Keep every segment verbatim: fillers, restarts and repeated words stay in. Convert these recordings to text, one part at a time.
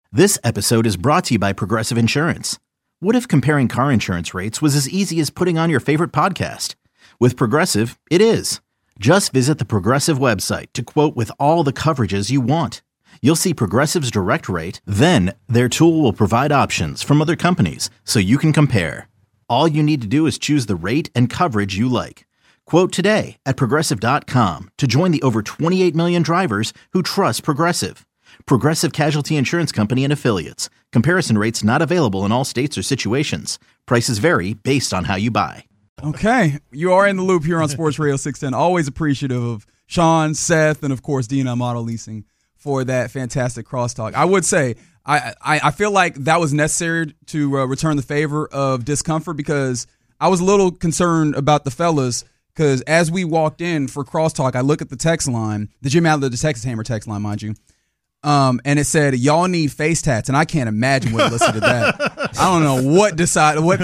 This episode is brought to you by Progressive Insurance. What if comparing car insurance rates was as easy as putting on your favorite podcast? With Progressive, it is. Just visit the Progressive website to quote with all the coverages you want. You'll see Progressive's direct rate, then their tool will provide options from other companies so you can compare. All you need to do is choose the rate and coverage you like. Quote today at Progressive dot com to join the over twenty-eight million drivers who trust Progressive. Progressive Casualty Insurance Company and Affiliates. Comparison rates not available in all states or situations. Prices vary based on how you buy. Okay, you are in the loop here on Sports Radio six ten. Always appreciative of Sean, Seth, and of course D and M Auto Leasing for that fantastic crosstalk. I would say I, I, I feel like that was necessary to uh, return the favor of discomfort because I was a little concerned about the fellas because as we walked in for crosstalk, I look at the text line, the Jim Adler, the Texas Hammer text line, mind you. Um, and it said, y'all need face tats, and I can't imagine what listened to that. I don't know what decided what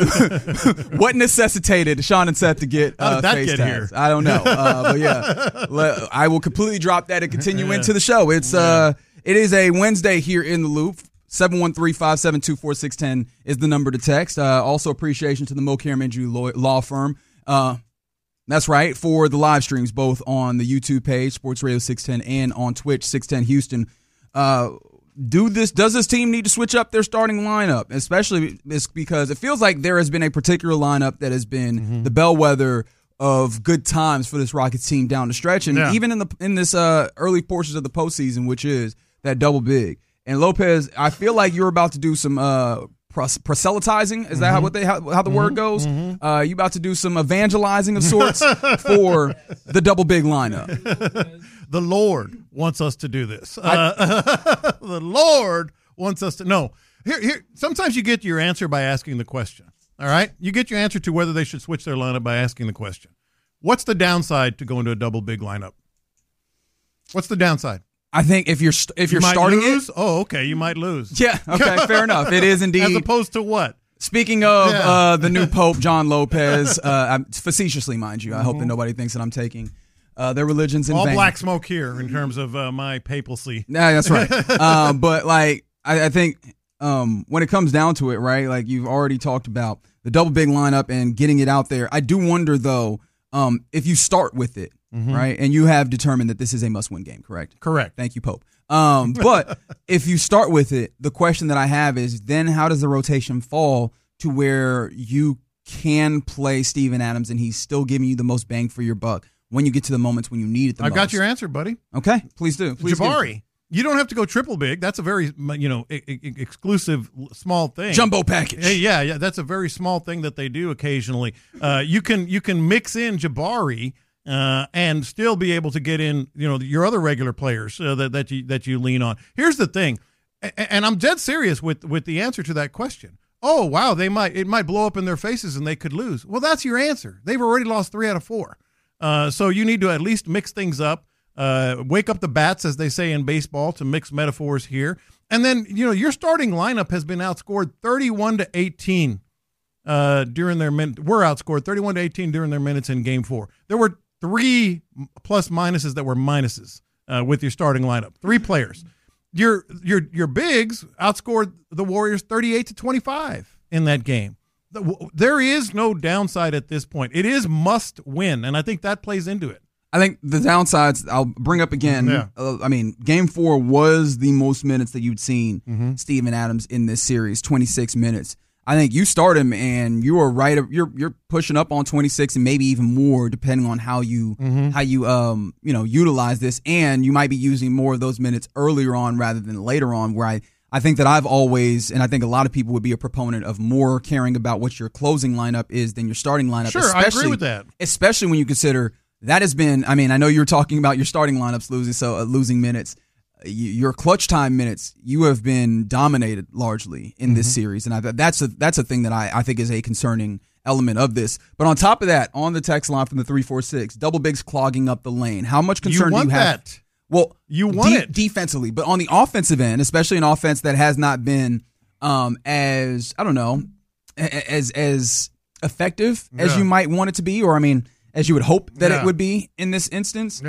what necessitated Sean and Seth to get uh, How did that face get tats. here? I don't know, uh, but yeah, let, I will completely drop that and continue yeah. into the show. It's yeah. uh, it is a Wednesday here in the loop. seven one three, five seven two, four six one zero is the number to text. Uh, also, appreciation to the Mulcair Minju law, law firm. Uh, That's right, for the live streams, both on the YouTube page, Sports Radio six ten, and on Twitch, six ten Houston. Uh, do this? Does this team need to switch up their starting lineup? Especially because it feels like there has been a particular lineup that has been mm-hmm. the bellwether of good times for this Rockets team down the stretch, and yeah. even in the in this uh, early portions of the postseason, which is that double big. And Lopez, I feel like you're about to do some uh, pros- proselytizing. Is mm-hmm. that how what they how, how the mm-hmm. word goes? Mm-hmm. Uh, you about to do some evangelizing of sorts for the double big lineup. The Lord wants us to do this. Uh, the Lord wants us to no. Here, here. Sometimes you get your answer by asking the question. All right, you get your answer to whether they should switch their lineup by asking the question. What's the downside to going to a double big lineup? What's the downside? I think if you're if you're you might starting lose? it, oh, okay, you might lose. Yeah, okay, fair enough. It is indeed. As opposed to what? Speaking of yeah. uh, the new Pope, John Lopez, uh, I'm, facetiously, mind you, I mm-hmm. hope that nobody thinks that I'm taking uh, their religions in all vain. Black smoke here in terms of uh, my papacy. Yeah, that's right. uh, but like, I, I think um, when it comes down to it, right? Like you've already talked about the double big lineup and getting it out there. I do wonder though, um, if you start with it, mm-hmm. right, and you have determined that this is a must-win game, correct? Correct. Thank you, Pope. Um, but if you start with it, the question that I have is then how does the rotation fall to where you can play Steven Adams and he's still giving you the most bang for your buck when you get to the moments when you need it the I most? got your answer, buddy. Okay, please do. Please Jabari. give. You don't have to go triple big. That's a very, you know, I- I- exclusive small thing. Jumbo package. Hey, yeah, yeah, that's a very small thing that they do occasionally. Uh, you can you can mix in Jabari uh, and still be able to get in, you know, your other regular players uh, that that you that you lean on. Here's the thing, and, and I'm dead serious with with the answer to that question. Oh wow, they might it might blow up in their faces and they could lose. Well, that's your answer. They've already lost three out of four. Uh, so you need to at least mix things up. Uh, wake up the bats, as they say in baseball, to mix metaphors here. And then, you know, your starting lineup has been outscored thirty-one to eighteen uh, during their minute. We're outscored thirty-one to eighteen during their minutes in Game Four. There were three plus minuses that were minuses uh, with your starting lineup. Three players. Your your your bigs outscored the Warriors thirty-eight to twenty-five in that game. There is no downside at this point. It is must win, and I think that plays into it. I think the downsides I'll bring up again. Yeah. Uh, I mean, Game Four was the most minutes that you'd seen mm-hmm. Steven Adams in this series, twenty-six minutes. I think you start him and you are right. You're you're pushing up on twenty-six and maybe even more, depending on how you mm-hmm. how you um you know utilize this. And you might be using more of those minutes earlier on rather than later on. Where I I think that I've always, and I think a lot of people would be a proponent of more caring about what your closing lineup is than your starting lineup. Sure, I agree with that. Especially when you consider. That has been, I mean, I know you're talking about your starting lineups losing, so uh, losing minutes. You, your clutch time minutes, you have been dominated largely in this mm-hmm. series, and I, that's a that's a thing that I, I think is a concerning element of this. But on top of that, on the text line from the three four six, double bigs clogging up the lane. How much concern you want do you have? That. Well, you want de- it defensively, but on the offensive end, especially an offense that has not been um, as I don't know as as effective yeah. as you might want it to be, or I mean. As you would hope that yeah. it would be in this instance. Yeah.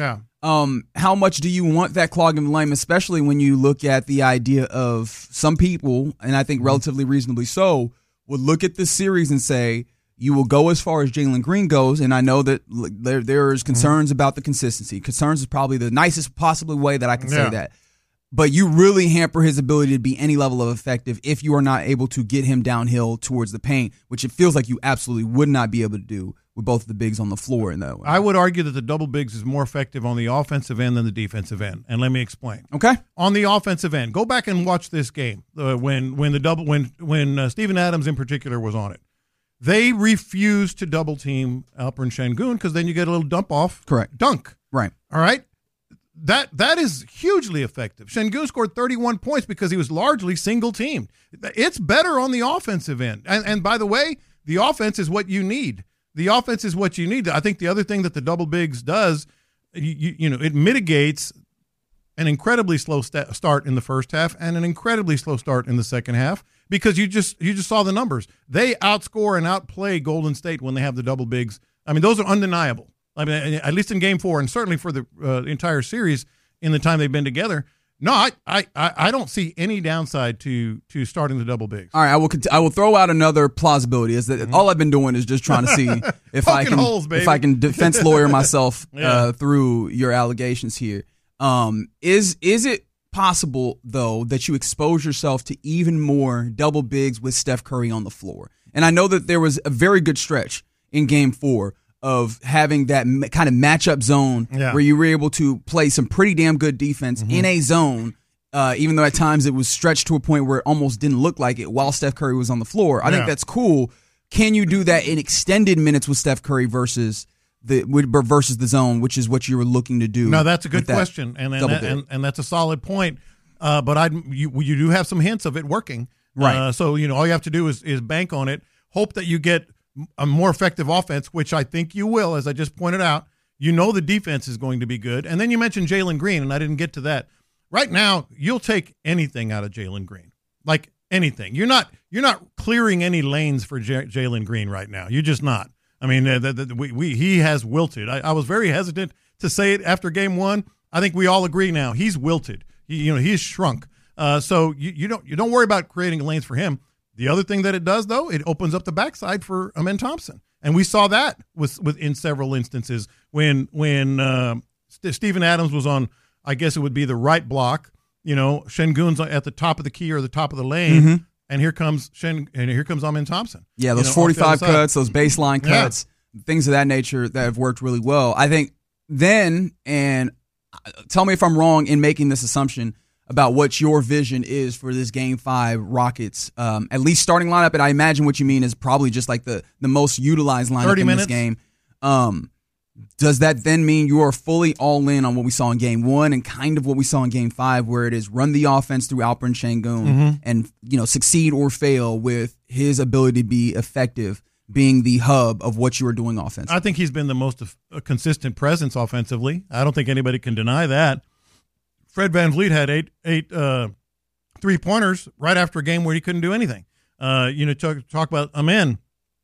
Um, how much do you want that clog in the lane, especially when you look at the idea of some people, and I think relatively reasonably so, would look at this series and say, you will go as far as Jalen Green goes, and I know that there there's concerns mm-hmm. about the consistency. Concerns is probably the nicest possible way that I can yeah. say that. But you really hamper his ability to be any level of effective if you are not able to get him downhill towards the paint, which it feels like you absolutely would not be able to do with both of the bigs on the floor in that way. I would argue that the double bigs is more effective on the offensive end than the defensive end, and let me explain. Okay. On the offensive end, go back and watch this game uh, when when the double when when uh, Steven Adams in particular was on it. They refused to double team Alperen Sengun because then you get a little dump off. Correct. Dunk. Right. All right. That that is hugely effective. Sengun scored thirty-one points because he was largely single teamed. It's better on the offensive end. And and by the way, the offense is what you need. The offense is what you need. I think the other thing that the double bigs does, you, you know, it mitigates an incredibly slow st- start in the first half and an incredibly slow start in the second half because you just you just saw the numbers. They outscore and outplay Golden State when they have the double bigs. I mean, those are undeniable. I mean, at least in Game Four, and certainly for the uh, entire series in the time they've been together. No, I, I, I don't see any downside to to starting the double bigs. All right, I will cont- I will throw out another plausibility. Is that mm-hmm. all I've been doing is just trying to see if I can holes, if I can defense lawyer myself yeah. uh, through your allegations here. Um, is is it possible though that you expose yourself to even more double bigs with Steph Curry on the floor? And I know that there was a very good stretch in Game Four of having that m- kind of matchup zone yeah. where you were able to play some pretty damn good defense mm-hmm. in a zone, uh, even though at times it was stretched to a point where it almost didn't look like it while Steph Curry was on the floor. I yeah. think that's cool. Can you do that in extended minutes with Steph Curry versus the versus the zone, which is what you were looking to do? No, that's a good question, and and, that, and and that's a solid point. Uh, but I you you do have some hints of it working, right? Uh, so you know all you have to do is is bank on it. Hope that you get a more effective offense, which I think you will, as I just pointed out. You know the defense is going to be good. And then you mentioned Jalen Green, and I didn't get to that. Right now, you'll take anything out of Jalen Green. Like anything. You're not you're not clearing any lanes for J- Jalen Green right now. You're just not. I mean, uh, the, the, we, we he has wilted. I, I was very hesitant to say it after game one. I think we all agree now. He's wilted. He, you know, he's shrunk. Uh, so you, you don't you don't worry about creating lanes for him. The other thing that it does, though, it opens up the backside for Amen Thompson, and we saw that with, with in several instances when when uh, St- Steven Adams was on. I guess it would be the right block. You know, Sengun's at the top of the key or the top of the lane, mm-hmm. and here comes Shen, and here comes Amen Thompson. Yeah, those you know, forty-five cuts, those baseline cuts, yeah. things of that nature that have worked really well. I think then, and tell me if I'm wrong in making this assumption about what your vision is for this Game Five Rockets, um, at least starting lineup. And I imagine what you mean is probably just like the the most utilized lineup in this game. Um, does that then mean you are fully all in on what we saw in Game One and kind of what we saw in Game Five, where it is run the offense through Alperen Sengun mm-hmm. and you know succeed or fail with his ability to be effective being the hub of what you are doing offensively? I think he's been the most uh, consistent presence offensively. I don't think anybody can deny that. Fred VanVleet had eight eight uh, three pointers right after a game where he couldn't do anything. Uh, you know, talk, talk about Amen.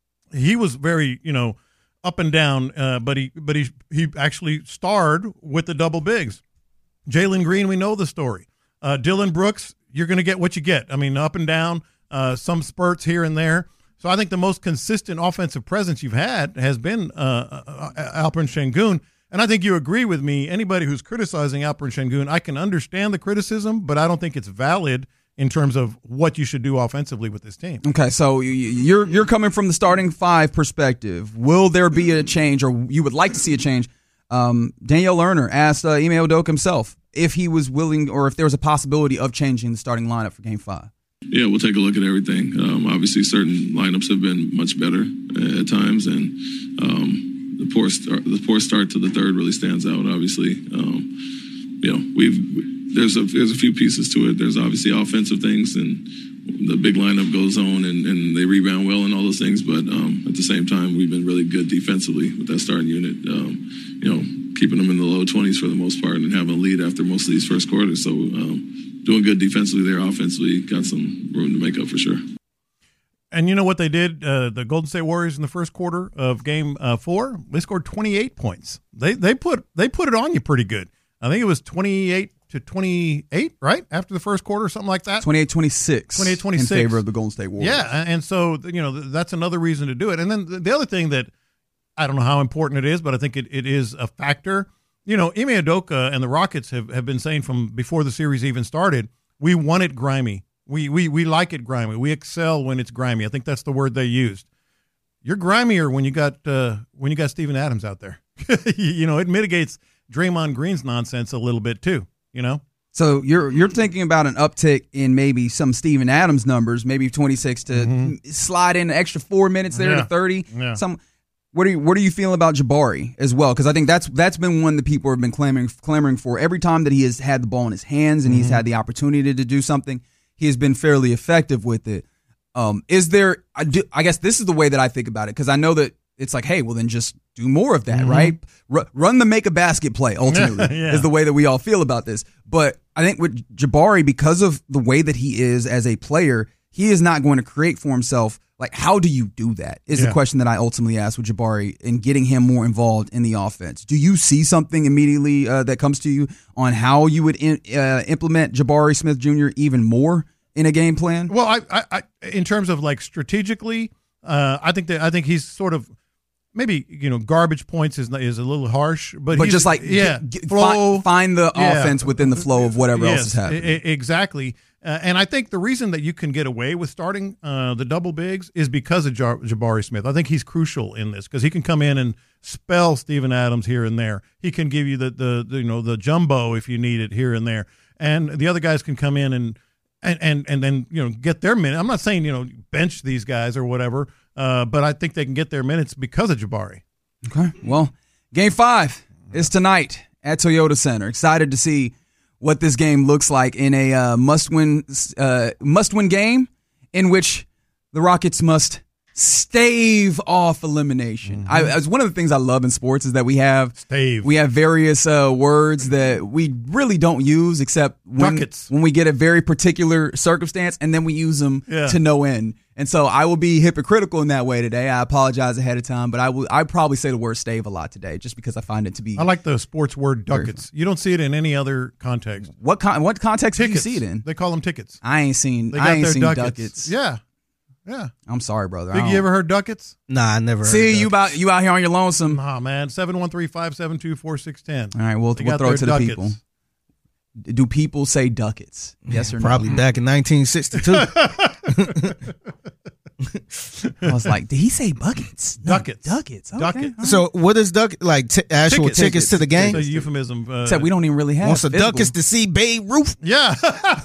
He was very you know up and down, uh, but he but he he actually starred with the double bigs. Jalen Green, we know the story. Uh, Dylan Brooks, you're going to get what you get. I mean, up and down, uh, some spurts here and there. So I think the most consistent offensive presence you've had has been uh, uh, Alperen Sengun. And I think you agree with me. Anybody who's criticizing Alperen Sengun, I can understand the criticism, but I don't think it's valid in terms of what you should do offensively with this team. Okay, so you're you're coming from the starting five perspective. Will there be a change, or you would like to see a change? Um, Danielle Lerner asked uh, Ime Udoka himself if he was willing, or if there was a possibility of changing the starting lineup for Game Five. Yeah, we'll take a look at everything. Um, obviously, certain lineups have been much better at times, and um, the poor start, the poor start to the third really stands out. Obviously, um, you know, we've there's a there's a few pieces to it. There's obviously offensive things, and the big lineup goes on, and, and they rebound well, and all those things. But um, at the same time, we've been really good defensively with that starting unit. Um, you know, keeping them in the low twenties for the most part, and having a lead after most of these first quarters. So. Um, Doing good defensively there, offensively, got some room to make up for sure. And you know what they did? Uh, the Golden State Warriors in the first quarter of Game uh, Four, they scored twenty-eight points. They they put they put it on you pretty good. I think it was twenty-eight to twenty-eight, right? After the first quarter, something like that. twenty-eight twenty-six twenty-eight twenty-six in favor of the Golden State Warriors. Yeah, and so, you know, that's another reason to do it. And then the other thing that I don't know how important it is, but I think it, it is a factor. You know, Ime Udoka and the Rockets have, have been saying from before the series even started, we want it grimy. We, we we like it grimy. We excel when it's grimy. I think that's the word they used. You're grimier when you got uh, when you got Steven Adams out there. You know, it mitigates Draymond Green's nonsense a little bit too. You know. So you're you're thinking about an uptick in maybe some Steven Adams numbers, maybe twenty-six to mm-hmm. slide in an extra four minutes there yeah. to thirty. Yeah. Some. What are you What are you feeling about Jabari as well? Because I think that's that's been one that people have been clamoring clamoring for. Every time that he has had the ball in his hands and mm-hmm. he's had the opportunity to do something, he has been fairly effective with it. Um, is there? I, do, I guess this is the way that I think about it, because I know that it's like, hey, well then just do more of that, mm-hmm. right? R- run the make a basket play. Ultimately, yeah. is the way that we all feel about this. But I think with Jabari, because of the way that he is as a player, he is not going to create for himself. Like, how do you do that is yeah. the question that I ultimately asked with Jabari and getting him more involved in the offense. Do you see something immediately uh, that comes to you on how you would in, uh, implement Jabari Smith Junior even more in a game plan? Well, I, I, I in terms of like strategically, uh, I think that I think he's sort of maybe, you know, garbage points is is a little harsh, but but he's, just like yeah, g- g- flow, fi- find the yeah. offense within the flow of whatever yes, else is happening. I- exactly. Uh, and I think the reason that you can get away with starting uh, the double bigs is because of Jar- Jabari Smith. I think he's crucial in this because he can come in and spell Steven Adams here and there. He can give you the, the, the you know the jumbo if you need it here and there, and the other guys can come in and and and, and then you know get their minute. I'm not saying you know bench these guys or whatever, uh, but I think they can get their minutes because of Jabari. Okay. Well, game five is tonight at Toyota Center. Excited to see what this game looks like in a uh, must-win uh, must-win game in which the Rockets must stave off elimination. Mm-hmm. I, as one of the things I love in sports is that we have stave. We have various uh, words that we really don't use except when, when we get a very particular circumstance, and then we use them yeah. to no end. And so I will be hypocritical in that way today. I apologize ahead of time, but I will. I probably say the word stave a lot today, just because I find it to be. I like the sports word ducats. You don't see it in any other context. What con- What context tickets. do you see it in? They call them tickets. I ain't seen. They got I ain't their seen ducats. ducats. Yeah, yeah. I'm sorry, brother. Big, you ever heard ducats? Nah, I never. See heard you about you out here on your lonesome. Nah, man. Seven one three five seven two four six ten. All right, we'll, we'll throw it to the people. Do people say ducats? Yes or no? Probably back in nineteen sixty-two. I was like, did he say buckets? No, ducats. Ducats. Okay. Ducats. Right. So what is duck like t- actual tickets, tickets to the game? It's a euphemism. Uh, Except we don't even really have. Wants the physical. ducats to see Babe Ruth. Yeah.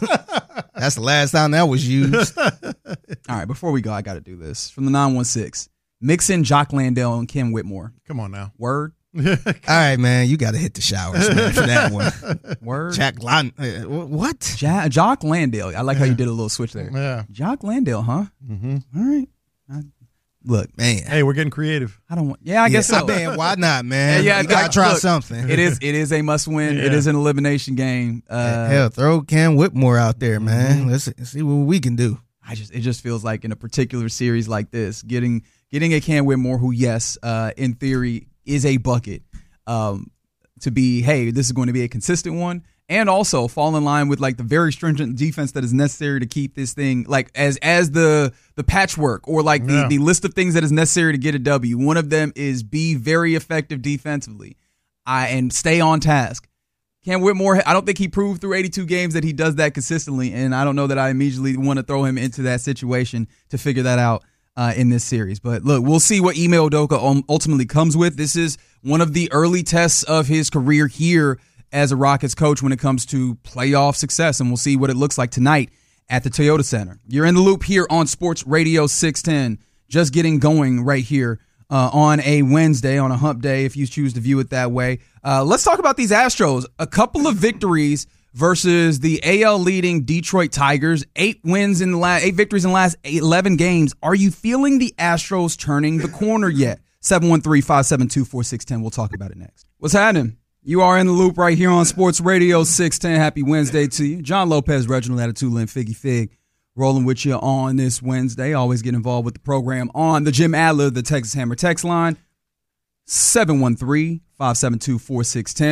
That's the last time that was used. All right, before we go, I got to do this. From the nine one six, mix in Jock Landale and Ken Whitmore. Come on now. Word. All right, man, you got to hit the showers, man, for that one. Word. Jack Lon- uh, what? Ja- Jock Landale. I like how you did a little switch there. Yeah. Jock Landale, huh? Mm-hmm. All right. I, look, Man. Hey, we're getting creative. I don't want. Yeah, I Yeah, guess so. Man, why not, man? Yeah, yeah, you got like, to try look, something. It is. It is a must-win. It Yeah. is an elimination game. Uh, Hell, throw Ken Whitmore out there, man. Mm-hmm. Let's see what we can do. I just. It just feels like in a particular series like this, getting getting a Ken Whitmore, who, yes, uh, in theory, is a bucket. Um, to be, hey, this is going to be a consistent one, and also fall in line with like the very stringent defense that is necessary to keep this thing like as as the the patchwork or like the, Yeah. the list of things that is necessary to get a W. One of them is be very effective defensively, I and stay on task. Ken Whitmore, I don't think he proved through eighty-two games that he does that consistently, and I don't know that I immediately want to throw him into that situation to figure that out uh, in this series. But look, we'll see what Ime Udoka ultimately comes with. This is one of the early tests of his career here as a Rockets coach when it comes to playoff success, and we'll see what it looks like tonight at the Toyota Center. You're in the loop here on Sports Radio six ten, just getting going right here uh, on a Wednesday, on a hump day, if you choose to view it that way. Uh, let's talk about these Astros. A couple of victories versus the A L leading Detroit Tigers. Eight wins in the last, eight victories in the last eleven games. Are you feeling the Astros turning the corner yet? seven one three, five seven two, four six one zero. We'll talk about it next. What's happening? You are in the loop right here on Sports Radio six ten. Happy Wednesday to you. John Lopez, Reginald Attitude, and Figgy Fig rolling with you on this Wednesday. Always get involved with the program on the Jim Adler, the Texas Hammer text line, seven one three, five seven two, four six one zero.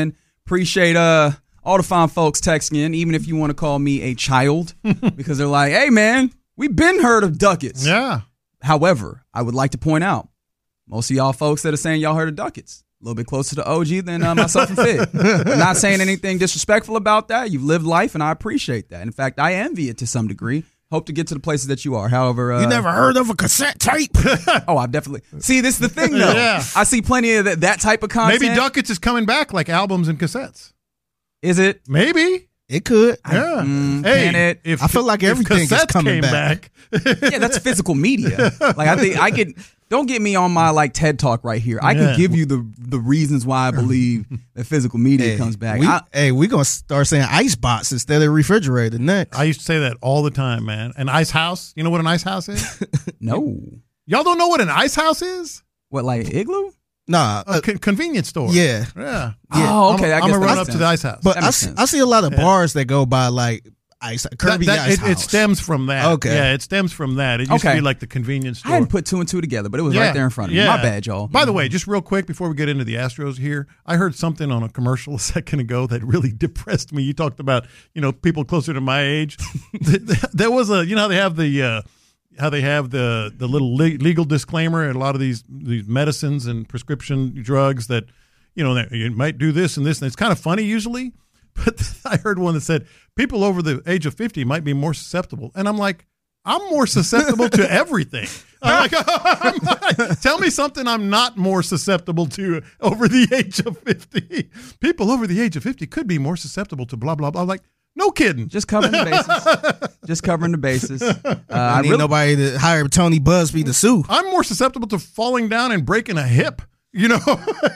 Appreciate uh all the fine folks texting in, even if you want to call me a child, because they're like, hey, man, we've been heard of ducats. Yeah. However, I would like to point out, most of y'all folks that are saying y'all heard of ducats, a little bit closer to O G than uh, myself and Fig. I'm not saying anything disrespectful about that. You've lived life, and I appreciate that. In fact, I envy it to some degree. Hope to get to the places that you are. However, uh, You never heard of a cassette tape? oh, I've definitely see. This is the thing, though. Yeah. I see plenty of that, that type of content. Maybe Ducats is coming back like albums and cassettes. Is it? Maybe. It could. Yeah. Mm, hey, can it? if I feel like if everything is cassettes coming came back. back. Yeah, that's physical media. Like I think I could. Don't get me on my like TED Talk right here. I Yeah. can give you the the reasons why I believe that physical media Hey, comes back. We, I, hey, we're going to start saying ice box instead of refrigerator next. I used to say that all the time, man. An ice house. You know what an ice house is? no. Y'all don't know what an ice house is? What, like igloo? nah. A Uh, con- convenience store. yeah. Yeah. Oh, okay. I I'm guess gonna that run makes up to sense. the ice house. But That I makes see, sense. I see a lot of bars that go by like ice, Kirby That- that- Ice it, House. it stems from that. Okay. Yeah, it stems from that. It used Okay. to be like the convenience I store. hadn't put two and two together, but it was Yeah, right there in front of me. yeah. My bad, y'all. By the way, just real quick before we get into the Astros here, I heard something on a commercial a second ago that really depressed me. You talked about, you know, people closer to my age. There was a, you know how they have the uh, how they have the the little le- legal disclaimer at a lot of these these medicines and prescription drugs that, you know, that you might do this and this, and it's kind of funny usually. But I heard one that said people over the age of fifty might be more susceptible, and I'm like, I'm more susceptible to everything. I'm like, I'm like, tell me something I'm not more susceptible to over the age of fifty. People over the age of fifty could be more susceptible to blah, blah, blah. I'm like, no kidding. Just covering the bases. Just covering the bases. Uh, I I need really, nobody to hire Tony Busby to sue. I'm more susceptible to falling down and breaking a hip, you know?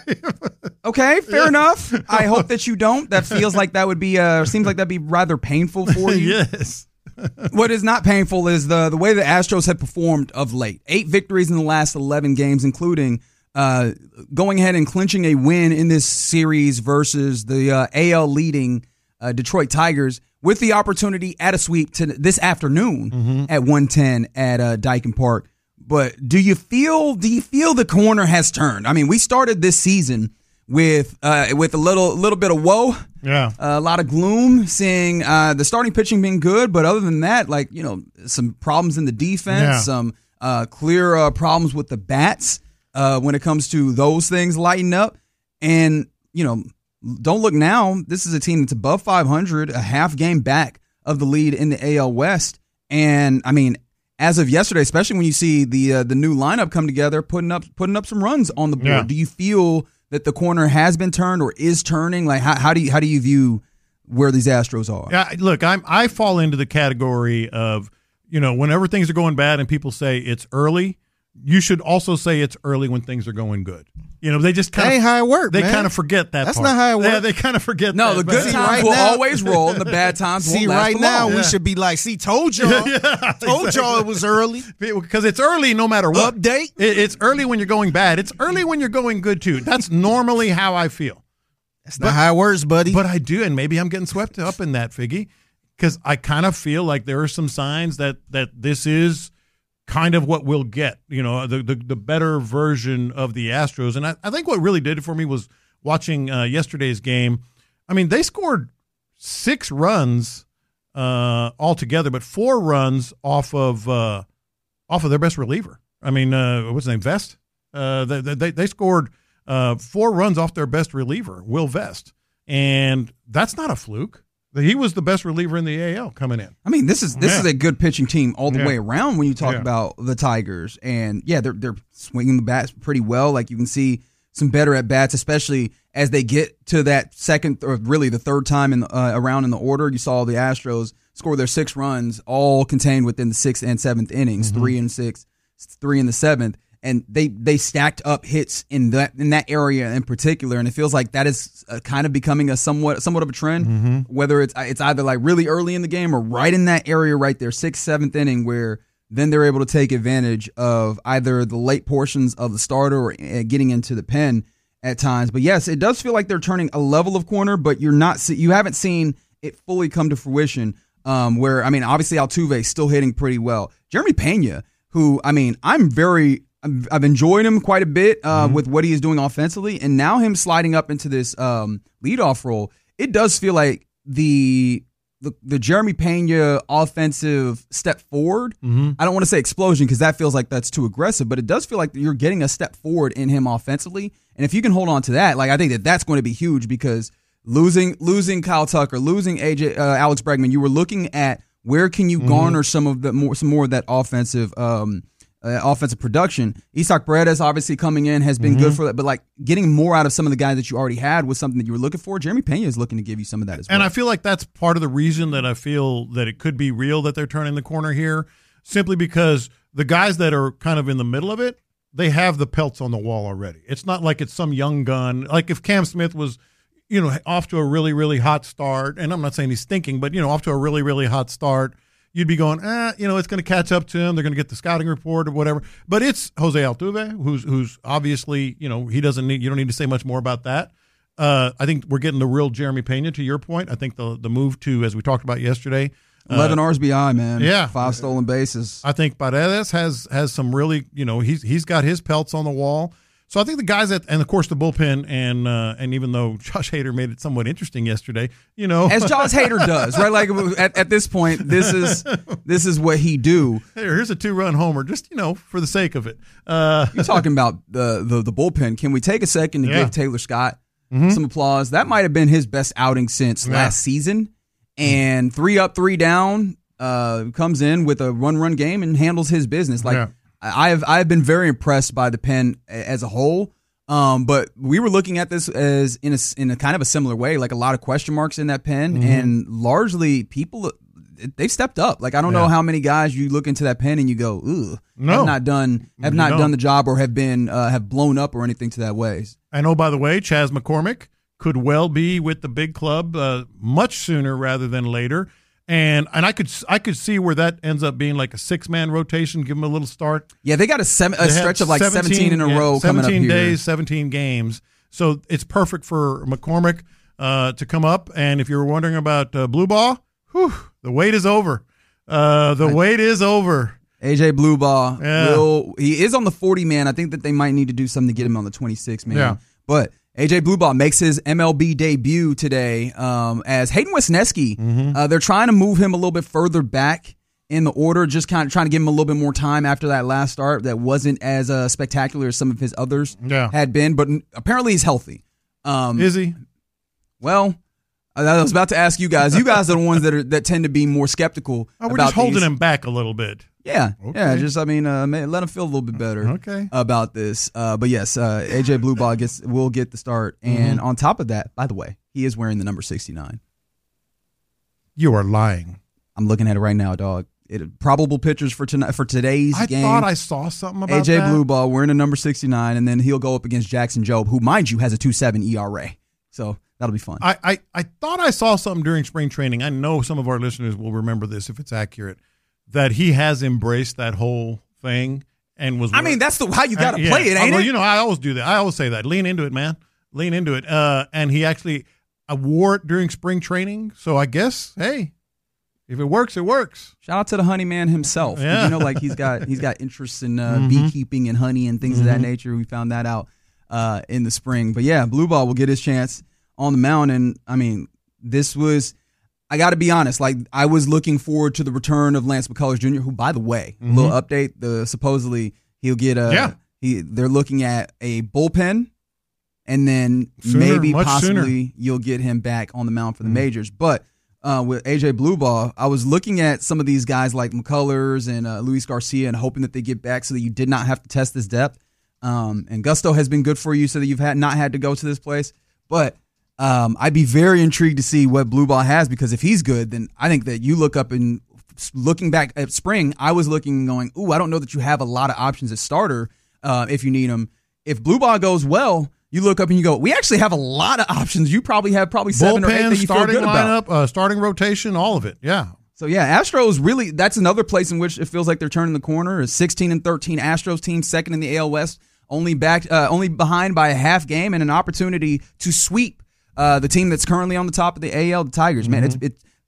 okay, fair enough. I hope that you don't. That feels like that would be, uh, seems like that'd be rather painful for you. Yes. What is not painful is the the way the Astros have performed of late. Eight victories in the last eleven games, including uh, going ahead and clinching a win in this series versus the uh, A L leading uh, Detroit Tigers, with the opportunity at a sweep to this afternoon mm-hmm. at one ten at uh, Dyken Park. But do you feel do you feel the corner has turned? I mean, we started this season with uh, with a little little bit of woe. Yeah. Uh, a lot of gloom, seeing uh, the starting pitching being good, but other than that, like, you know, some problems in the defense, Yeah. some uh, clear uh, problems with the bats uh, when it comes to those things lighting up. And, you know, don't look now. This is a team that's above five hundred, a half game back of the lead in the A L West. And, I mean, as of yesterday, especially when you see the uh, the new lineup come together, putting up putting up some runs on the board, Yeah. do you feel that the corner has been turned or is turning? Like, how, how do you how do you view where these Astros are? Yeah, look, I'm I fall into the category of, you know, whenever things are going bad and people say it's early, you should also say it's early when things are going good. You know, they just kind That of ain't how it work, They man. kind of forget that. That's part. not how it Yeah, work. they kind of forget. No, that, the but- good See, times right will now- always roll, and the bad times See, won't last right for now long. we should be like, see, told y'all. Told y'all it was early. because it's early no matter what. Update. It, it's early when you're going bad. It's early when you're going good too. That's normally how I feel. That's not how it works, buddy. But I do, and maybe I'm getting swept up in that, Figgy, because I kind of feel like there are some signs that that this is kind of what we'll get, you know, the the, the better version of the Astros. And I, I think what really did it for me was watching uh, yesterday's game. I mean, they scored six runs uh, altogether, but four runs off of uh, off of their best reliever. I mean, uh, what's his name, Vest? Uh, they, they they scored uh, four runs off their best reliever, Will Vest, and that's not a fluke. He was the best reliever in the A L coming in. I mean, this is this Yeah. is a good pitching team all the Yeah. way around when you talk Yeah. about the Tigers. And yeah, they're they're swinging the bats pretty well. Like you can see some better at bats, especially as they get to that second or really the third time in the, uh, around in the order. You saw the Astros score their six runs, all contained within the sixth and seventh innings, Mm-hmm. three and six, three in the seventh. And they, they stacked up hits in that in that area in particular, and it feels like that is uh, kind of becoming a somewhat somewhat of a trend. Mm-hmm. Whether it's it's either like really early in the game or right in that area right there, sixth, seventh inning, where then they're able to take advantage of either the late portions of the starter or uh, getting into the pen at times. But yes, it does feel like they're turning a level of corner, but you're not see, you haven't seen it fully come to fruition. Um, where I mean, obviously Altuve still hitting pretty well. Jeremy Pena, who I mean, I'm very I've, I've enjoyed him quite a bit uh, Mm-hmm. with what he is doing offensively, and now him sliding up into this um, leadoff role. It does feel like the the, the Jeremy Pena offensive step forward. Mm-hmm. I don't want to say explosion because that feels like that's too aggressive, but it does feel like you're getting a step forward in him offensively. And if you can hold on to that, like I think that that's going to be huge because losing losing Kyle Tucker, losing A J uh, Alex Bregman, you were looking at where can you Mm-hmm. garner some of the more some more of that offensive. Um, Uh, offensive production. Isaac Paredes obviously coming in has been Mm-hmm. good for that, but like getting more out of some of the guys that you already had was something that you were looking for. Jeremy Pena is looking to give you some of that as well. And I feel like that's part of the reason that I feel that it could be real that they're turning the corner here, simply because the guys that are kind of in the middle of it, they have the pelts on the wall already. It's not like it's some young gun. Like if Cam Smith was, you know, off to a really, really hot start, and I'm not saying he's stinking, but, you know, off to a really, really hot start, you'd be going, eh, you know, it's going to catch up to him. They're going to get the scouting report or whatever. But it's Jose Altuve, who's who's obviously, you know, he doesn't need, you don't need to say much more about that. Uh, I think we're getting the real Jeremy Pena, to your point. I think the the move to, as we talked about yesterday, eleven uh, R B I, man. yeah. Five stolen bases. I think Paredes has has some really, you know, he's he's got his pelts on the wall. So I think the guys that, and of course the bullpen, and uh, and even though Josh Hader made it somewhat interesting yesterday, you know, As Josh Hader does, right? Like at, at this point, this is this is what he do. Here, here's a two run homer, just, you know, for the sake of it. Uh, You're talking about the, the the bullpen. Can we take a second to Yeah. give Taylor Scott some applause? That might have been his best outing since Yeah. last season. And three up, three down, uh, comes in with a run run game and handles his business. Like Yeah. I have I've been very impressed by the pen as a whole. Um, but we were looking at this as in a in a kind of a similar way, like a lot of question marks in that pen, Mm-hmm. and largely people they've stepped up. Like I don't know Yeah. how many guys you look into that pen and you go, ooh, No. have not done have You not don't. done the job or have been uh, have blown up or anything to that ways. And oh, by the way, Chas McCormick could well be with the big club uh, much sooner rather than later. And and I could I could see where that ends up being like a six man rotation. Give them a little start. Yeah, they got a, sem- a They have stretch of like seventeen, in a yeah, row coming up seventeen here. days, seventeen games. So it's perfect for McCormick uh, to come up. And if you're wondering about uh, Blue Ball, whew, the wait is over. Uh, the wait is over. A J Bluebaugh, Yeah. will, he is on the forty man. I think that they might need to do something to get him on the twenty-six man. Yeah. But A J Bluebaugh makes his M L B debut today um, as Hayden Wesneski. Mm-hmm. Uh, they're trying to move him a little bit further back in the order, just kind of trying to give him a little bit more time after that last start that wasn't as uh, spectacular as some of his others Yeah. had been. But apparently he's healthy. Um, Is he? well, I was about to ask you guys. You guys are the ones that are that tend to be more skeptical. Oh, we're about just holding these. him back a little bit. Yeah, Okay. yeah. Just I mean, uh, may- let him feel a little bit better. Okay. About this. Uh, but yes, uh, A J Bluebaugh gets will get the start, and Mm-hmm. on top of that, by the way, he is wearing the number sixty-nine. You are lying. I'm looking at it right now, dog. It, probable pictures for tonight for today's I game. thought I saw something about A J that. Bluebaugh wearing the number sixty-nine, and then he'll go up against Jackson Jobe, who, mind you, has a two point seven E R A. So that'll be fun. I, I, I thought I saw something during spring training. I know some of our listeners will remember this if it's accurate, that he has embraced that whole thing and was. I mean, that's the how you got to Uh, play yeah. it, Uh, ain't well, it? you know, I always do that. I always say that. Lean into it, man. Lean into it. Uh, and he actually I wore it during spring training. So I guess, hey, if it works, it works. Shout out to the honey man himself. Yeah. You know, like he's got he's got interests in uh, Mhm. beekeeping and honey and things of Mm-hmm. that nature. We found that out uh, in the spring. But yeah, Bluebaugh will get his chance on the mound. And I mean, this was, I got to be honest, like I was looking forward to the return of Lance McCullers Junior, who, by the way, a little update, the supposedly he'll get a, Yeah. he, they're looking at a bullpen. And then Sooner, maybe much possibly sooner. you'll get him back on the mound for the majors. But uh, with A J Bluebaugh, I was looking at some of these guys like McCullers and uh, Luis Garcia and hoping that they get back so that you did not have to test this depth. Um, and Gusto has been good for you so that you've had not had to go to this place. But um, I'd be very intrigued to see what Bluebaugh has, because if he's good, then I think that you look up and looking back at spring, I was looking and going, ooh, I don't know that you have a lot of options at starter uh, if you need them. If Bluebaugh goes well, you look up and you go, we actually have a lot of options. You probably have probably seven or eight Bullpen, that you feel starting good about. lineup, uh, starting rotation, all of it. Yeah. So yeah, Astros really, that's another place in which it feels like they're turning the corner. Is sixteen and thirteen Astros team, second in the A L West, only back, uh, only behind by a half game, and an opportunity to sweep uh, the team that's currently on the top of the A L, the Tigers. Man, it's it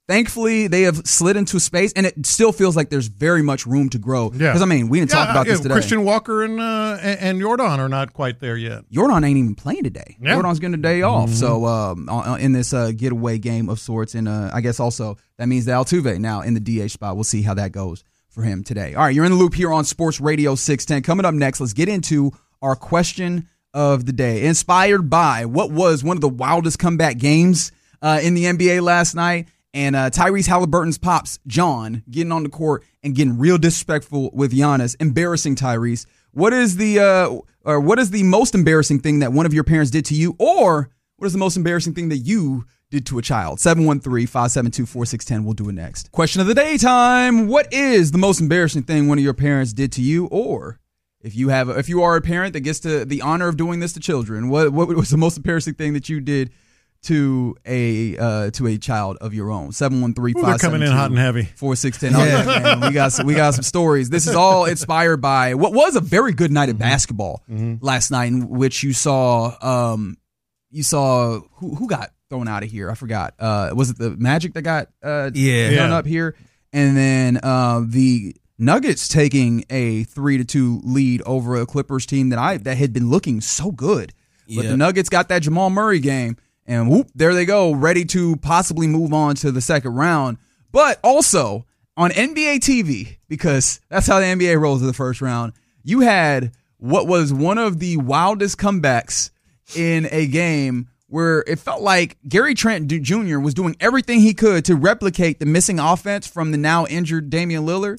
Thankfully, they have slid into space, and it still feels like there's very much room to grow. Yeah. Because, I mean, we didn't yeah, talk about yeah, this today. Christian Walker and, uh, and and Jordan are not quite there yet. Jordan ain't even playing today. Yeah. Jordan's getting a day off. Mm-hmm. So um, uh, in this uh, getaway game of sorts, and uh, I guess also that means that Altuve now in the D H spot. We'll see how that goes for him today. All right, you're in the loop here on Sports Radio six ten. Coming up next, let's get into our question of the day. Inspired by what was one of the wildest comeback games uh, in the N B A last night. And uh, Tyrese Halliburton's pops, John, getting on the court and getting real disrespectful with Giannis, embarrassing Tyrese. What is the uh, or what is the most embarrassing thing that one of your parents did to you, or what is the most embarrassing thing that you did to a child? seven one three, five seven two, four six one zero. We'll do it next. Question of the day time. What is the most embarrassing thing one of your parents did to you, or if you have, if you are a parent that gets to the honor of doing this to children, what what was the most embarrassing thing that you did to a uh, to a child of your own? seven one three, five seven two, coming in hot and heavy. four six one zero. Oh, yeah, man. We got some, we got some stories. This is all inspired by what was a very good night of basketball mm-hmm. last night, in which you saw um you saw who who got thrown out of here. I forgot. Uh, was it the Magic that got uh yeah. thrown yeah. up here? And then uh, the Nuggets taking a three to two lead over a Clippers team that I that had been looking so good, but Yep. the Nuggets got that Jamal Murray game. And whoop, there they go, ready to possibly move on to the second round. But also on N B A T V, because that's how the N B A rolls in the first round, you had what was one of the wildest comebacks in a game where it felt like Gary Trent Junior was doing everything he could to replicate the missing offense from the now injured Damian Lillard.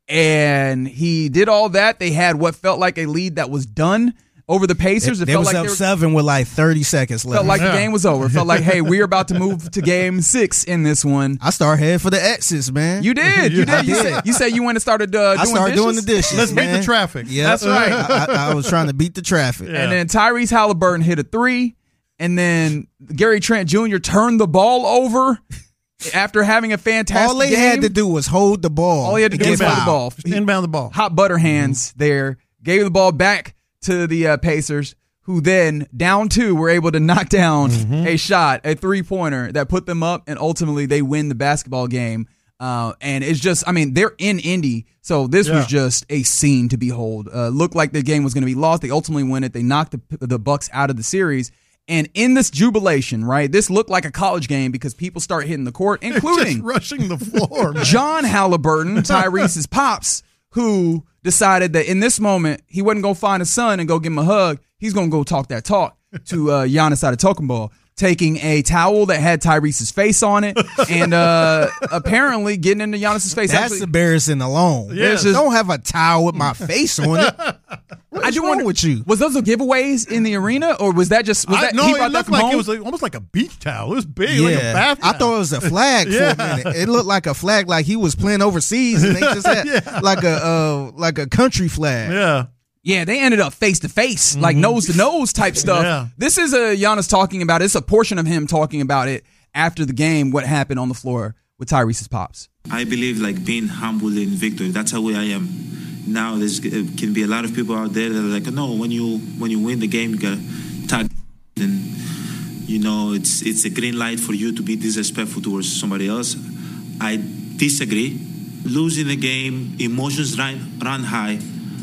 And he did all that. They had what felt like a lead that was done over the Pacers. It they felt was like up they were, seven with like thirty seconds left. felt like Yeah. the game was over. It felt like, hey, we're about to move to game six in this one. I started heading for the exits, man. You did. You I did. You did. said, you said you went and started uh, doing I started dishes? doing the dishes. Let's beat man. the traffic. Yeah, That's right. I, I, I was trying to beat the traffic. Yeah. And then Tyrese Halliburton hit a three. And then Gary Trent Junior turned the ball over after having a fantastic All they game. had to do was hold the ball. All he had to and do was get hold the fouled. ball. Just inbound the ball. Hot butter hands Mm-hmm. there. Gave the ball back to the uh, Pacers, who then, down two, were able to knock down Mm-hmm. a shot, a three-pointer that put them up, and ultimately they win the basketball game. Uh, and it's just, I mean, they're in Indy, so this Yeah. was just a scene to behold. Uh, looked like the game was going to be lost. They ultimately win it. They knocked the, the Bucks out of the series. And in this jubilation, right, this looked like a college game because people start hitting the court, including Just rushing the floor, man. John Halliburton, Tyrese's pops, who decided that in this moment he wasn't going to find his son and go give him a hug. He's going to go talk that talk to uh, Giannis Antetokounmpo, taking a towel that had Tyrese's face on it and uh, apparently getting into Giannis's face. That's Actually, embarrassing alone. Yes. Don't have a towel with my face on it. What's I do wrong wonder, with you? was those the giveaways in the arena, or was that just was I, that no, he it brought that looked from like home? it was like, almost like a beach towel. It was big, like a bath I towel. thought it was a flag Yeah. for a minute. It looked like a flag, like he was playing overseas, and they just had Yeah. like a uh, like a country flag. Yeah. Yeah, they ended up face to face, like nose to nose type stuff. Yeah. This is a Giannis talking about it. It's a portion of him talking about it after the game, what happened on the floor with Tyrese's pops. I believe like being humble in victory. That's how I am. Now there's uh, can be a lot of people out there that are like, no, when you when you win the game, you gotta tag, and you know it's it's a green light for you to be disrespectful towards somebody else. I disagree. Losing the game, emotions run run high.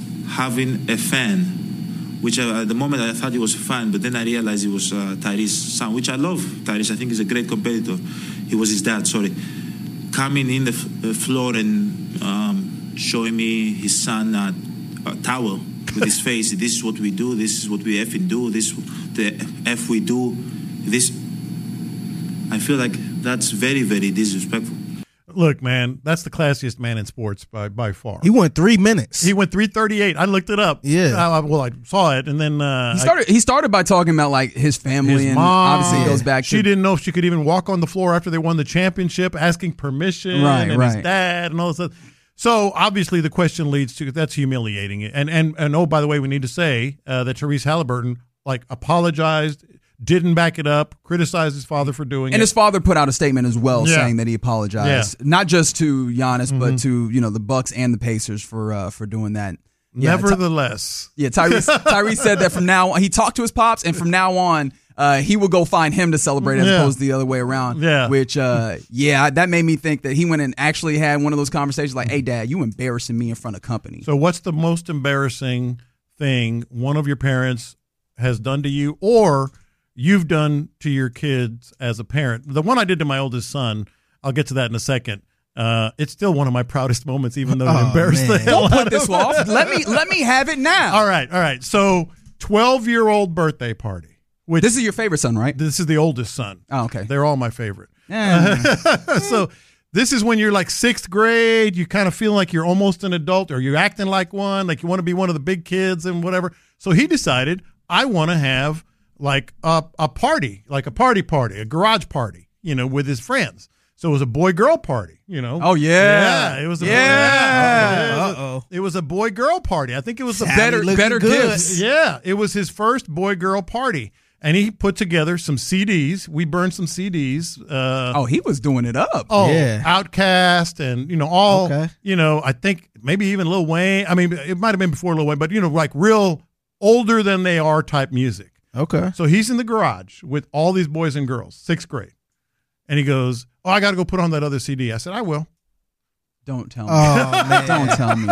Having a fan, which I, at the moment I thought he was a fan, but then I realized he was uh, Tyrese's son, which I love. Tyrese, I think he's a great competitor. He was his dad, sorry. Coming in the, f- the floor and um, showing me his son uh, a towel with his face. This is what we do. This is what we effing do. This the F we do. This. I feel like that's very, very disrespectful. Look, man, that's the classiest man in sports by by far. He went three minutes. He went three thirty-eight. I looked it up. Yeah. I, I- well, I saw it, and then uh, He started. He started by talking about like his family, his and mom. obviously it goes back to She didn't know if she could even walk on the floor after they won the championship, asking permission, Right, and his right. dad, and all this stuff. So obviously the question leads to that's humiliating. And and and oh, by the way, we need to say uh, that Tyrese Halliburton like apologized, didn't back it up, criticized his father for doing And it. his father put out a statement as well, Yeah. saying that he apologized, not just to Giannis, Mm-hmm. but to you know the Bucks and the Pacers for uh, for doing that. Yeah, Ty- Nevertheless, yeah, Tyrese Tyrese said that from now on, he talked to his pops, and from now on, uh, he would go find him to celebrate as Yeah. opposed to the other way around. Yeah. Which, uh, yeah, that made me think that he went and actually had one of those conversations like, hey, Dad, you embarrassing me in front of company. So what's the most embarrassing thing one of your parents has done to you or you've done to your kids as a parent? The one I did to my oldest son, I'll get to that in a second. Uh, it's still one of my proudest moments, even though it Oh, embarrassed the man. hell Don't out put of this me. off. Let me let me have it now. All right, all right. So twelve-year-old birthday party. Which This is your favorite son, right? this is the oldest son. Oh, okay. They're all my favorite. Eh. So this is when you're like sixth grade, you kind of feel like you're almost an adult or you're acting like one, like you want to be one of the big kids and whatever. So he decided, I want to have like a, a party, like a party party, a garage party, you know, with his friends. So it was a boy-girl party, you know. Oh, yeah. Yeah, it was a Yeah. yeah, it was a- Uh-oh. It was a boy-girl party. I think it was the better looking better good. gifts. yeah, it was his first boy-girl party. And he put together some C Ds. We burned some C Ds. Uh, Oh, he was doing it up. Oh, Yeah. Outkast and, you know, all, Okay. you know, I think maybe even Lil Wayne. I mean, it might have been before Lil Wayne, but, you know, like real older than they are type music. Okay. So he's in the garage with all these boys and girls, sixth grade. And he goes, oh, I got to go put on that other C D. I said, I will. Don't tell me. Oh, man. Don't tell me.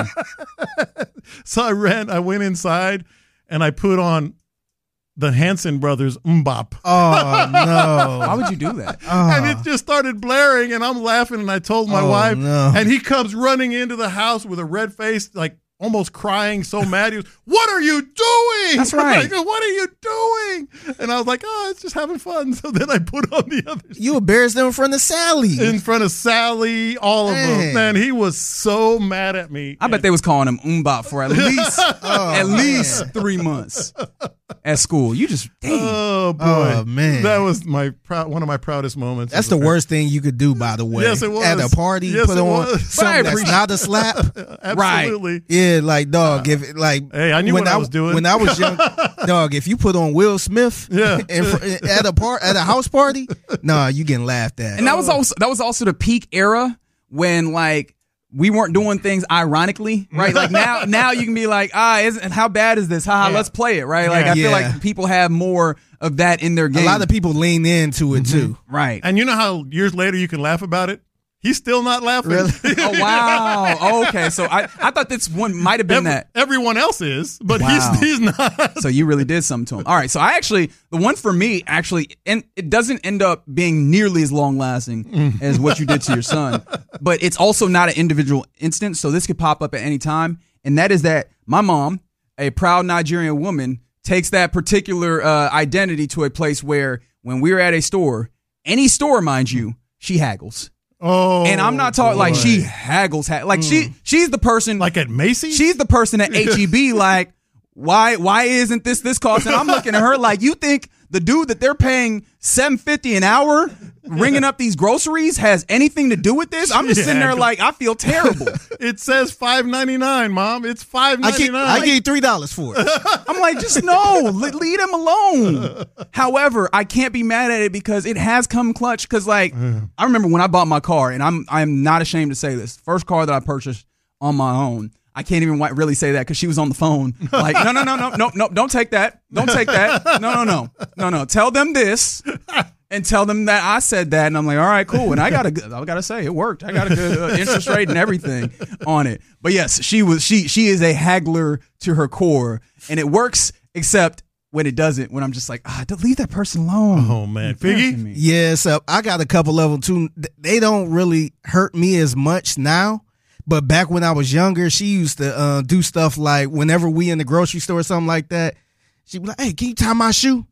So I ran, I went inside and I put on the Hanson Brothers Mbop. Oh, no. Why would you do that? And it just started blaring, and I'm laughing, and I told my Oh, wife, no. and he comes running into the house with a red face, like almost crying, so mad. He was, what are you doing? That's right. I go, what are you doing? And I was like, oh, it's just having fun. So then I put on the other You embarrassed them in front of Sally. in front of Sally, all of them. Man. Man, he was so mad at me. I bet they was calling him Umbop for at least Oh, at man. least three months at school. You just dang. Oh boy, Oh, man. that was my prou- one of my proudest moments. That's as the a parent. worst thing you could do, by the way. Yes, it was. At a party, Yes, put it on was. But I something that's appreciate- not a slap. Absolutely. Yeah, like dog. If like, Hey, I knew when what I was doing. When I was young, dog. If you put on Will Smith, Yeah. in, fr- at a par at a house party, nah, you getting laughed at. And that was also that was also the peak era when like we weren't doing things ironically, right? Like now now you can be like, ah, isn't how bad is this? Haha, Yeah. let's play it, right? Like Yeah. I feel Yeah. like people have more of that in their game. a lot of people lean into it too. right. And you know how years later you can laugh about it? He's still not laughing. Really? Oh wow. Oh, okay. So I, I thought this one might have been Every- that. Everyone else is, but Wow. he's he's not. So you really did something to him. All right. So I actually, the one for me actually, and it doesn't end up being nearly as long lasting as what you did to your son, but it's also not an individual instance. So this could pop up at any time. And that is that my mom, a proud Nigerian woman, takes that particular uh, identity to a place where when we're at a store, any store, mind you, she haggles. Oh, And I'm not talking like boy. she haggles, ha- like she, she's the person, like at Macy's. she's the person at H E B like, why why isn't this this cost? And I'm looking at her like, you think the dude that they're paying seven fifty an hour ringing up these groceries has anything to do with this? I'm just sitting there Yeah. like, I feel terrible. It says five ninety nine, Mom. It's five I ninety give nine. I give you three dollars for it. I'm like, just no, le- leave him alone. However, I can't be mad at it because it has come clutch. Because like, I remember when I bought my car, and I'm I'm not ashamed to say this, first car that I purchased on my own. I can't even wi- really say that because she was on the phone. Like, no, no, no, no, no, no, don't take that. Don't take that. No, no, no, no, no. Tell them this. And tell them that I said that, and I'm like, all right, cool. And I got a good, I gotta say, it worked. I got a good uh, interest rate and everything on it. But yes, she was, she, she is a haggler to her core, and it works, except when it doesn't. When I'm just like, ah, leave that person alone. Oh man, You're embarrassing Figgy. me. Yeah, so I got a couple of them too. They don't really hurt me as much now. But back when I was younger, she used to uh, do stuff like whenever we in the grocery store or something like that, she'd be like, hey, can you tie my shoe?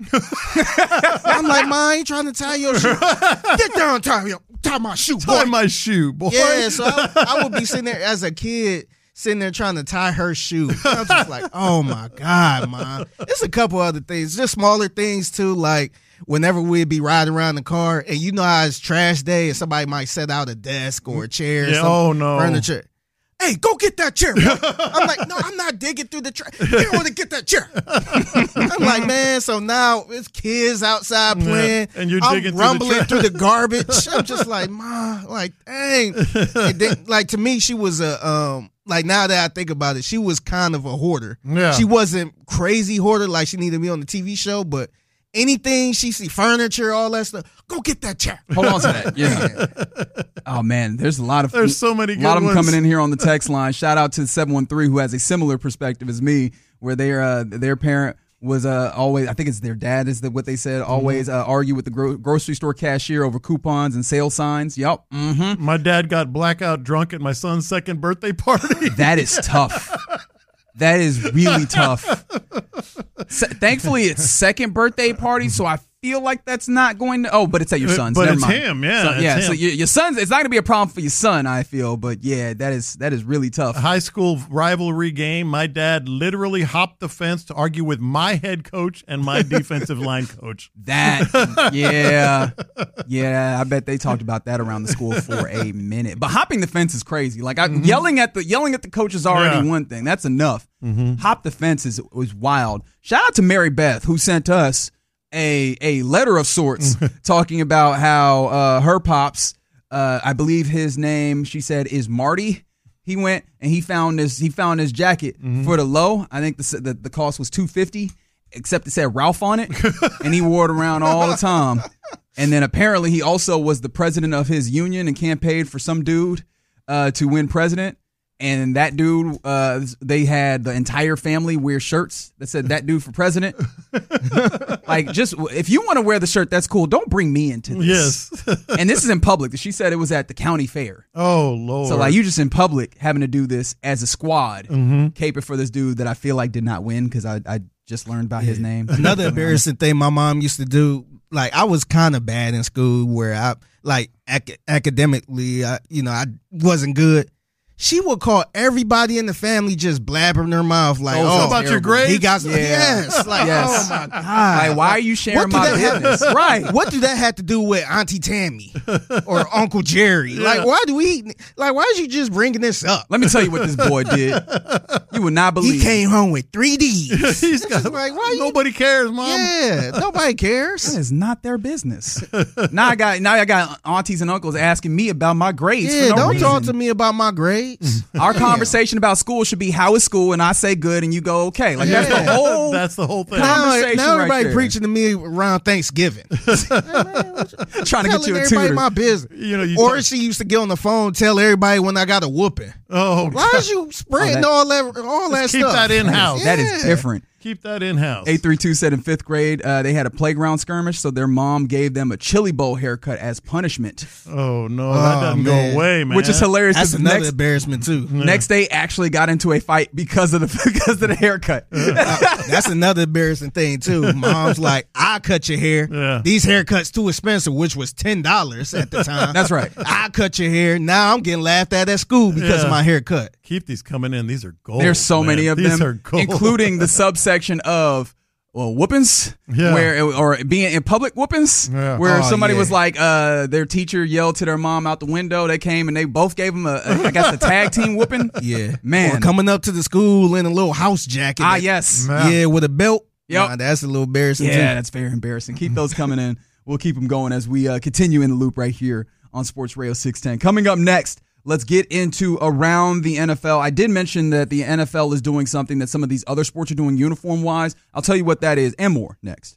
I'm like, Ma, I ain't trying to tie your shoe. Get down and tie, your- tie my shoe, boy. Tie my shoe, boy. Yeah, so I, I would be sitting there as a kid, sitting there trying to tie her shoe. I was just like, oh my God, Mom. There's a couple other things, just smaller things too, like whenever we'd be riding around the car, and you know how it's trash day, and somebody might set out a desk or a chair, or Yeah, some oh, no. furniture. Hey, go get that chair. Boy. I'm like, no, I'm not digging through the trash. You want to get that chair. I'm like, man, so now it's kids outside playing. and you're I'm digging through the rumbling trash. through the garbage. I'm just like, Ma, like, dang. And then, like, to me, she was a, um, like, now that I think about it, she was kind of a hoarder. Yeah. She wasn't crazy hoarder, like she needed to be on the T V show, but anything she see, furniture, all that stuff. Go get that chair. Hold on to that. Yeah. Oh man, there's a lot of There's so many good a lot of them ones. coming in here on the text line. Shout out to seven one three who has a similar perspective as me, where their uh, their parent was uh, always, I think it's their dad is the, what they said, always uh, argue with the gro- grocery store cashier over coupons and sale signs. Yep. Mm-hmm. My dad got blackout drunk at my son's second birthday party. That is tough. That is really tough. Se- thankfully, it's second birthday party, so I feel like that's not going to. Oh, but it's at your son's. But Never it's mind. him, yeah, So, it's yeah. him. So your, your son's. It's not going to be a problem for your son, I feel. But yeah, that is that is really tough. High school rivalry game. My dad literally hopped the fence to argue with my head coach and my defensive line coach. That, yeah, yeah. I bet they talked about that around the school for a minute. But hopping the fence is crazy. Like I, Mm-hmm. yelling at the yelling at the coach is already Yeah. one thing. That's enough. Hop the fence is was wild. Shout out to Mary Beth who sent us a a letter of sorts talking about how uh, her pops, uh, I believe his name, she said, is Marty. He went and he found this he found his jacket for the low. I think the the, the cost was two fifty, except it said Ralph on it, and he wore it around all the time. And then apparently he also was the president of his union and campaigned for some dude uh, to win president. And that dude, uh, they had the entire family wear shirts that said that dude for president. Like, just if you want to wear the shirt, that's cool. Don't bring me into this. Yes. And this is in public. She said it was at the county fair. Oh, Lord. So, like, you just in public having to do this as a squad, Mm-hmm. caping for this dude that I feel like did not win because I, I just learned about his name. Another embarrassing thing my mom used to do, like I was kind of bad in school where I, like ac- academically, I, you know, I wasn't good. She would call everybody in the family just blabbering her mouth like, Oh, oh, so about your terrible. grades? he got, Yeah. yes, like, Yes. oh my God. Like, why are you sharing What do my that have- business? Right. What do that have to do with Auntie Tammy or Uncle Jerry? Like, why do we, like, why is you just bringing this up? Let me tell you what this boy did. You would not believe. He came home with three D's. He's got, like, why you- nobody cares, Mom. Yeah, nobody cares. That is not their business. now I got now I got aunties and uncles asking me about my grades. Yeah, for no don't reason. talk to me about my grades. Our conversation about school should be how is school, and I say good, and you go okay. Like that's Yeah. the whole. That's the whole thing. Now, Conversation now right everybody there. preaching to me around Thanksgiving. trying to get Telling you a everybody tutor. my business. You know, you or talk- she used to get on the phone, tell everybody when I got a whooping. Oh, Why is you spreading Oh, that- all that all that Let's keep stuff? that in-house. That is Yeah. different. keep that in-house. eight three two said in fifth grade uh, they had a playground skirmish, so their mom gave them a chili bowl haircut as punishment, Oh, no, that Oh, doesn't man. go away, man. which is hilarious. That's because another next, embarrassment too. next day actually got into a fight because of the because of the haircut. That's another embarrassing thing too. Mom's like, I cut your hair. Yeah. These haircuts too expensive, which was ten dollars at the time. That's right. I cut your hair. Now I'm getting laughed at at school because Yeah. of my haircut. Keep these coming in. These are gold. There's so man. many of These them, are gold. including the subsection of well, whoopings, Yeah. where or being in public whoopings, Yeah. where Oh, somebody yeah. was like, uh, their teacher yelled to their mom out the window. They came and they both gave them a, a I guess, a tag team whooping. Yeah, Man. Or coming up to the school in a little house jacket. Ah, that- yes, Man. Yeah, with a belt. Yep. Nah, that's a little embarrassing yeah, too. that's very embarrassing. Keep those coming in. We'll keep them going as we uh, continue in the loop right here on Sports Radio six ten. Coming up next, let's get into around the N F L. I did mention that the N F L is doing something that some of these other sports are doing uniform-wise. I'll tell you what that is and more next.